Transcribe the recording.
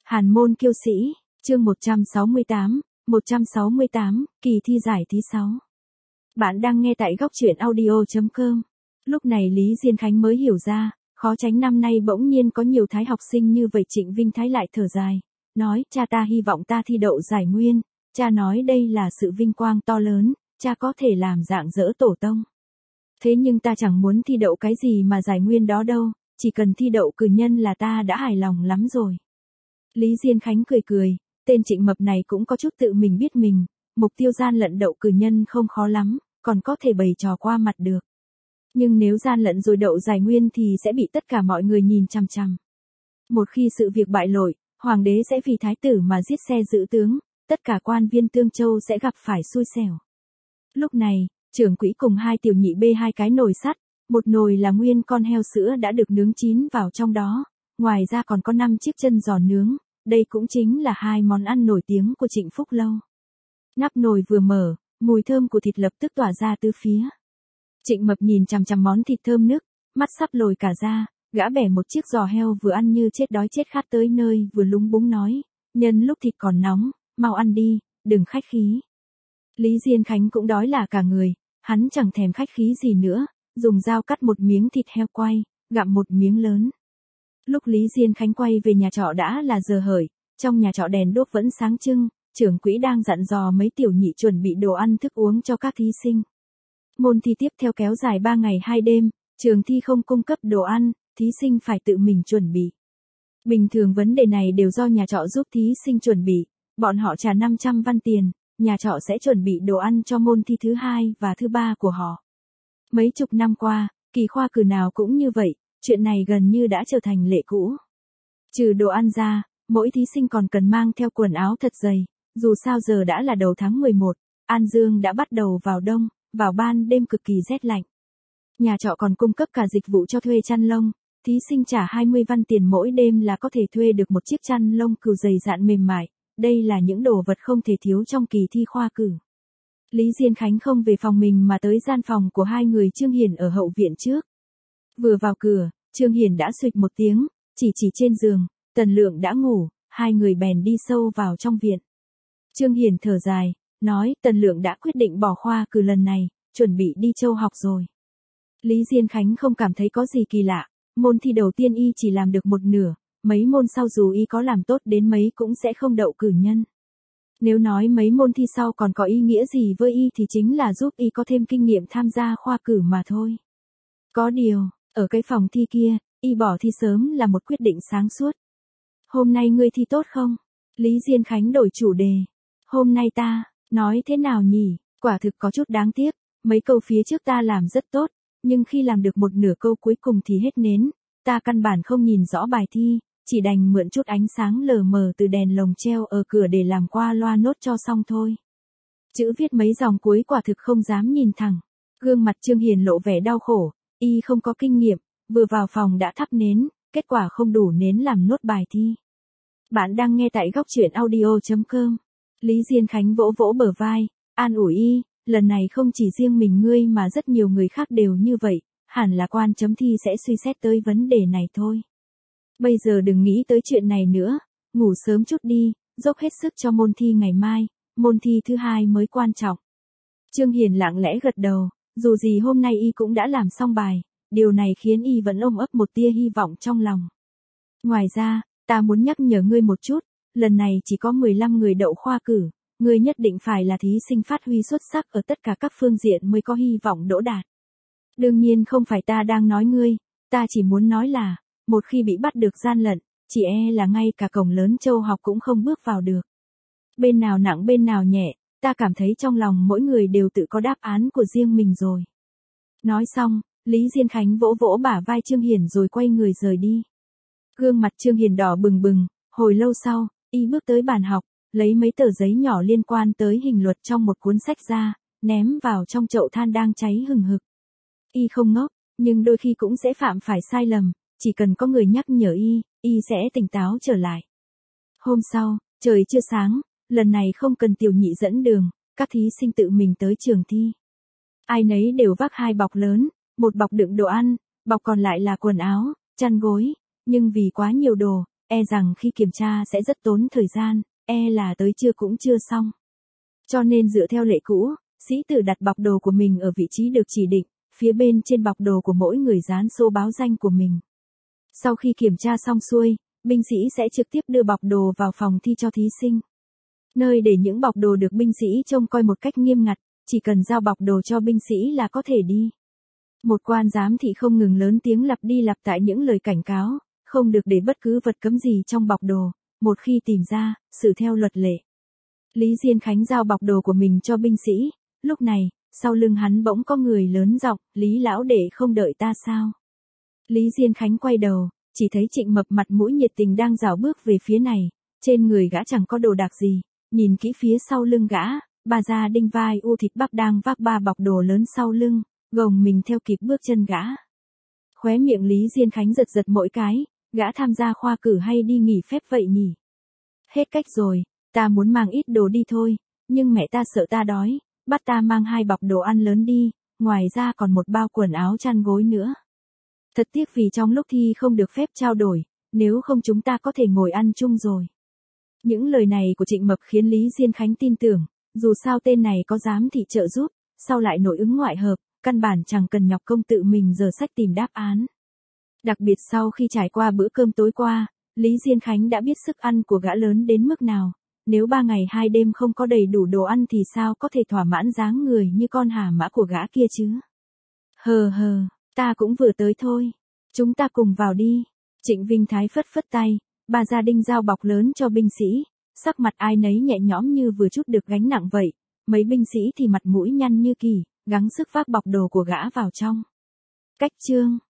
Hàn môn kiêu sĩ, chương 168, kỳ thi giải thứ 6. Bạn đang nghe tại góc truyện audio.com. Lúc này Lý Diên Khánh mới hiểu ra, khó tránh năm nay bỗng nhiên có nhiều thái học sinh như vậy. Trịnh Vinh Thái lại thở dài, nói, cha ta hy vọng ta thi đậu giải nguyên, cha nói đây là sự vinh quang to lớn, cha có thể làm rạng rỡ tổ tông. Thế nhưng ta chẳng muốn thi đậu cái gì mà giải nguyên đó đâu, chỉ cần thi đậu cử nhân là ta đã hài lòng lắm rồi. Lý Diên Khánh cười cười, tên Trịnh Mập này cũng có chút tự mình biết mình, mục tiêu gian lận đậu cử nhân không khó lắm, còn có thể bày trò qua mặt được. Nhưng nếu gian lận rồi đậu giải nguyên thì sẽ bị tất cả mọi người nhìn chằm chằm. Một khi sự việc bại lộ, hoàng đế sẽ vì thái tử mà giết xe giữ tướng, tất cả quan viên Tương Châu sẽ gặp phải xui xẻo. Lúc này, trưởng quỹ cùng hai tiểu nhị bê hai cái nồi sắt, một nồi là nguyên con heo sữa đã được nướng chín vào trong đó, ngoài ra còn có 5 chiếc chân giò nướng, đây cũng chính là hai món ăn nổi tiếng của Trịnh Phúc Lâu. Nắp nồi vừa mở, mùi thơm của thịt lập tức tỏa ra tứ phía. Trịnh Mập nhìn chằm chằm món thịt thơm nức, mắt sắp lồi cả ra, gã bẻ một chiếc giò heo vừa ăn như chết đói chết khát tới nơi vừa lúng búng nói, nhân lúc thịt còn nóng, mau ăn đi, đừng khách khí. Lý Diên Khánh cũng đói là cả người, hắn chẳng thèm khách khí gì nữa, dùng dao cắt một miếng thịt heo quay, gặm một miếng lớn. Lúc Lý Diên Khánh quay về nhà trọ đã là giờ hởi, trong nhà trọ đèn đuốc vẫn sáng trưng, trưởng quỹ đang dặn dò mấy tiểu nhị chuẩn bị đồ ăn thức uống cho các thí sinh. Môn thi tiếp theo kéo dài 3 ngày 2 đêm, trường thi không cung cấp đồ ăn, thí sinh phải tự mình chuẩn bị. Bình thường vấn đề này đều do nhà trọ giúp thí sinh chuẩn bị, bọn họ trả 500 văn tiền, nhà trọ sẽ chuẩn bị đồ ăn cho môn thi thứ 2 và thứ 3 của họ. Mấy chục năm qua, kỳ khoa cử nào cũng như vậy, chuyện này gần như đã trở thành lệ cũ. Trừ đồ ăn ra, mỗi thí sinh còn cần mang theo quần áo thật dày, dù sao giờ đã là đầu tháng 11, An Dương đã bắt đầu vào đông, vào ban đêm cực kỳ rét lạnh. Nhà trọ còn cung cấp cả dịch vụ cho thuê chăn lông, thí sinh trả 20 văn tiền mỗi đêm là có thể thuê được một chiếc chăn lông cừu dày dạn mềm mại, đây là những đồ vật không thể thiếu trong kỳ thi khoa cử. Lý Diên Khánh không về phòng mình mà tới gian phòng của hai người Trương Hiền ở hậu viện trước. Vừa vào cửa, Trương Hiền đã xuỵt một tiếng, chỉ trên giường, Tần Lượng đã ngủ, hai người bèn đi sâu vào trong viện. Trương Hiền thở dài, nói Tần Lượng đã quyết định bỏ khoa cử lần này, chuẩn bị đi Châu học rồi. Lý Diên Khánh không cảm thấy có gì kỳ lạ, môn thi đầu tiên y chỉ làm được một nửa, mấy môn sau dù y có làm tốt đến mấy cũng sẽ không đậu cử nhân. Nếu nói mấy môn thi sau còn có ý nghĩa gì với y thì chính là giúp y có thêm kinh nghiệm tham gia khoa cử mà thôi. Có điều, ở cái phòng thi kia, y bỏ thi sớm là một quyết định sáng suốt. Hôm nay ngươi thi tốt không? Lý Diên Khánh đổi chủ đề. Hôm nay ta, nói thế nào nhỉ? Quả thực có chút đáng tiếc, mấy câu phía trước ta làm rất tốt, nhưng khi làm được một nửa câu cuối cùng thì hết nến, ta căn bản không nhìn rõ bài thi, chỉ đành mượn chút ánh sáng lờ mờ từ đèn lồng treo ở cửa để làm qua loa nốt cho xong thôi. Chữ viết mấy dòng cuối quả thực không dám nhìn thẳng. Gương mặt Trương Hiền lộ vẻ đau khổ, y không có kinh nghiệm, vừa vào phòng đã thắp nến, kết quả không đủ nến làm nốt bài thi. Bạn đang nghe tại góc truyện audio.com. Lý Diên Khánh vỗ vỗ bờ vai, an ủi y, lần này không chỉ riêng mình ngươi mà rất nhiều người khác đều như vậy, hẳn là quan chấm thi sẽ suy xét tới vấn đề này thôi. Bây giờ đừng nghĩ tới chuyện này nữa, ngủ sớm chút đi, dốc hết sức cho môn thi ngày mai, môn thi thứ 2 mới quan trọng. Trương Hiền lặng lẽ gật đầu, dù gì hôm nay y cũng đã làm xong bài, điều này khiến y vẫn ôm ấp một tia hy vọng trong lòng. Ngoài ra, ta muốn nhắc nhở ngươi một chút, lần này chỉ có 15 người đậu khoa cử, ngươi nhất định phải là thí sinh phát huy xuất sắc ở tất cả các phương diện mới có hy vọng đỗ đạt. Đương nhiên không phải ta đang nói ngươi, ta chỉ muốn nói là, một khi bị bắt được gian lận, chỉ là ngay cả cổng lớn Châu học cũng không bước vào được. Bên nào nặng bên nào nhẹ, ta cảm thấy trong lòng mỗi người đều tự có đáp án của riêng mình rồi. Nói xong, Lý Diên Khánh vỗ vỗ bả vai Trương Hiền rồi quay người rời đi. Gương mặt Trương Hiền đỏ bừng bừng, hồi lâu sau, y bước tới bàn học, lấy mấy tờ giấy nhỏ liên quan tới hình luật trong một cuốn sách ra, ném vào trong chậu than đang cháy hừng hực. Y không ngốc, nhưng đôi khi cũng sẽ phạm phải sai lầm, chỉ cần có người nhắc nhở y sẽ tỉnh táo trở lại. Hôm sau, trời chưa sáng, lần này không cần tiểu nhị dẫn đường, các thí sinh tự mình tới trường thi. Ai nấy đều vác 2 bọc lớn, một bọc đựng đồ ăn, bọc còn lại là quần áo, chăn gối, nhưng vì quá nhiều đồ, e rằng khi kiểm tra sẽ rất tốn thời gian, e là tới trưa cũng chưa xong. Cho nên dựa theo lệ cũ, sĩ tử đặt bọc đồ của mình ở vị trí được chỉ định, phía bên trên bọc đồ của mỗi người dán số báo danh của mình. Sau khi kiểm tra xong xuôi, binh sĩ sẽ trực tiếp đưa bọc đồ vào phòng thi cho thí sinh. Nơi để những bọc đồ được binh sĩ trông coi một cách nghiêm ngặt, chỉ cần giao bọc đồ cho binh sĩ là có thể đi. Một quan giám thị không ngừng lớn tiếng lặp đi lặp lại những lời cảnh cáo, không được để bất cứ vật cấm gì trong bọc đồ, một khi tìm ra, xử theo luật lệ. Lý Diên Khánh giao bọc đồ của mình cho binh sĩ, lúc này, sau lưng hắn bỗng có người lớn giọng, Lý lão đệ không đợi ta sao? Lý Diên Khánh quay đầu, chỉ thấy Trịnh Mập mặt mũi nhiệt tình đang rảo bước về phía này, trên người gã chẳng có đồ đạc gì, nhìn kỹ phía sau lưng gã, bà già đinh vai u thịt bắp đang vác 3 bọc đồ lớn sau lưng, gồng mình theo kịp bước chân gã. Khóe miệng Lý Diên Khánh giật giật mỗi cái, gã tham gia khoa cử hay đi nghỉ phép vậy nhỉ? Hết cách rồi, ta muốn mang ít đồ đi thôi, nhưng mẹ ta sợ ta đói, bắt ta mang 2 bọc đồ ăn lớn đi, ngoài ra còn một bao quần áo chăn gối nữa. Thật tiếc vì trong lúc thi không được phép trao đổi, nếu không chúng ta có thể ngồi ăn chung rồi. Những lời này của Trịnh Mập khiến Lý Diên Khánh tin tưởng, dù sao tên này có giám thị trợ giúp, sau lại nội ứng ngoại hợp, căn bản chẳng cần nhọc công tự mình dở sách tìm đáp án. Đặc biệt sau khi trải qua bữa cơm tối qua, Lý Diên Khánh đã biết sức ăn của gã lớn đến mức nào, nếu 3 ngày 2 đêm không có đầy đủ đồ ăn thì sao có thể thỏa mãn dáng người như con hà mã của gã kia chứ. Hờ, ta cũng vừa tới thôi, chúng ta cùng vào đi. Trịnh Vinh Thái phất phất tay, bà gia đinh giao bọc lớn cho binh sĩ, sắc mặt ai nấy nhẹ nhõm như vừa chút được gánh nặng vậy, mấy binh sĩ thì mặt mũi nhăn như kỳ, gắng sức vác bọc đồ của gã vào trong. Cách chương